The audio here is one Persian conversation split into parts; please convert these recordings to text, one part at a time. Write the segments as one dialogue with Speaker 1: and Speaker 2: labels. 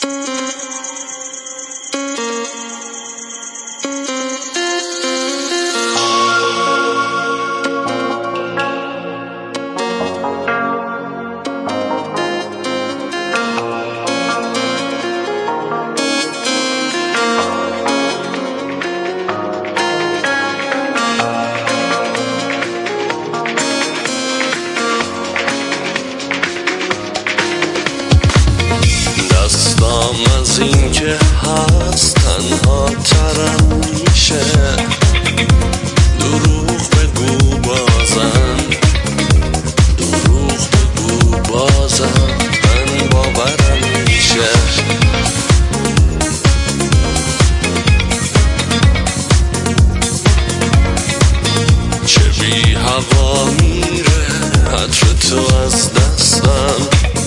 Speaker 1: از این که هست تنها ترم میشه، دروغ بگو بازم، دروغ بگو بازم، من باورم میشه. چه بی هوا میره عطر تو از دستم،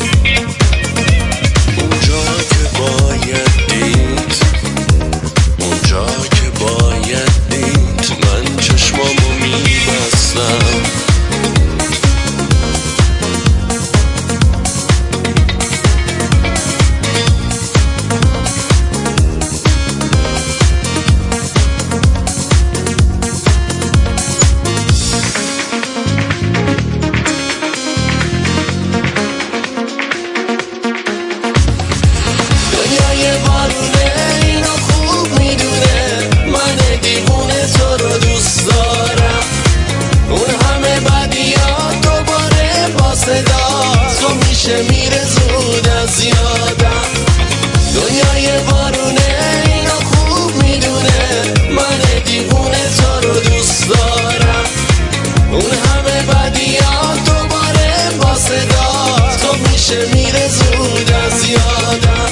Speaker 2: میره زود از یادم. دنیای بارونه اینو خوب میدونه، من دیوونه تو رو دوست دارم. اون همه بدیات دوباره با صدا تو میشه میره زود از یادم.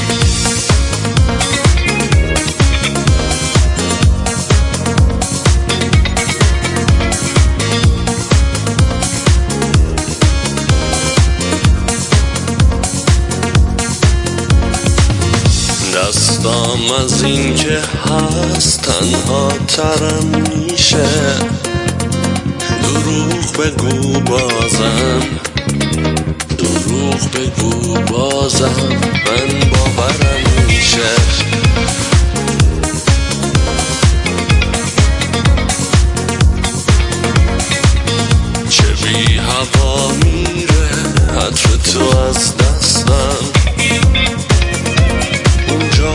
Speaker 1: دستام از این که هست تنها ترم میشه، دروغ بگو بازم، دروغ بگو بازم، من باورم میشه. چه بی هوا میره عطر تو از دستم، اونجا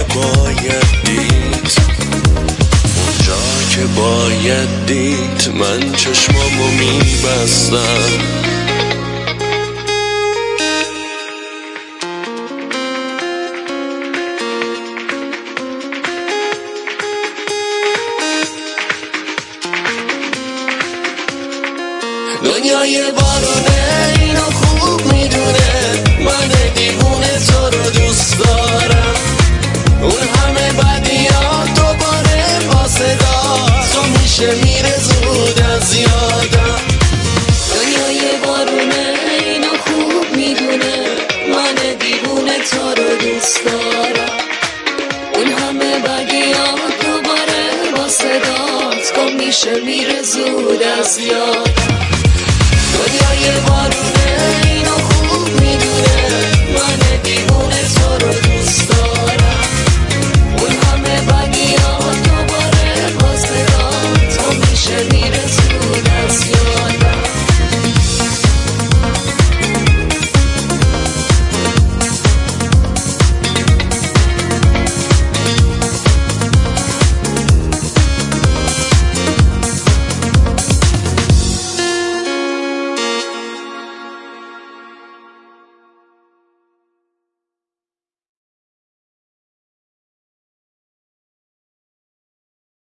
Speaker 1: که باید دید من چشمامو میبستم.
Speaker 2: دنیای بارونه اینو خوب میدونه، من دیوونه تو رو دوست دارم. اون همه بدیات دوباره با صدا تو میشه میره زود از یادم.
Speaker 3: دنیای بارونه اینو خوب میدونه، من دیوونه تو رو دوست دارم. اون همه بدیات دوباره با صدات تو میشه میره زود از یادم.
Speaker 2: دنیای بارونه